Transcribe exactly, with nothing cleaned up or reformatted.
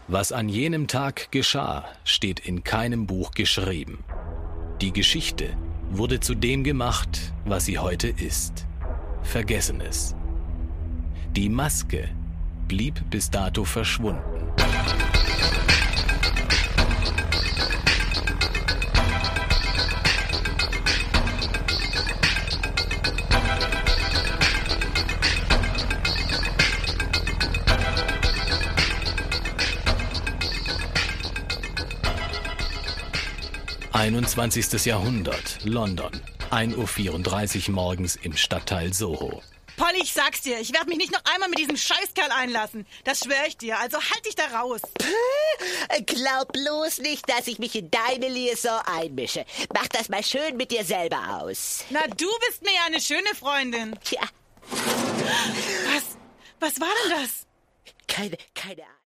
Was an jenem Tag geschah, steht in keinem Buch geschrieben. Die Geschichte wurde zu dem gemacht, was sie heute ist. Vergessenes. Die Maske blieb bis dato verschwunden. einundzwanzigstes Jahrhundert, London, ein Uhr vierunddreißig morgens im Stadtteil Soho. Polly, ich sag's dir, ich werde mich nicht noch einmal mit diesem Scheißkerl einlassen. Das schwöre ich dir, also halt dich da raus. Glaub bloß nicht, dass ich mich in deine Liaison einmische. Mach das mal schön mit dir selber aus. Na, du bist mir ja eine schöne Freundin. Tja. Was? Was war denn das? Keine, keine Ahnung.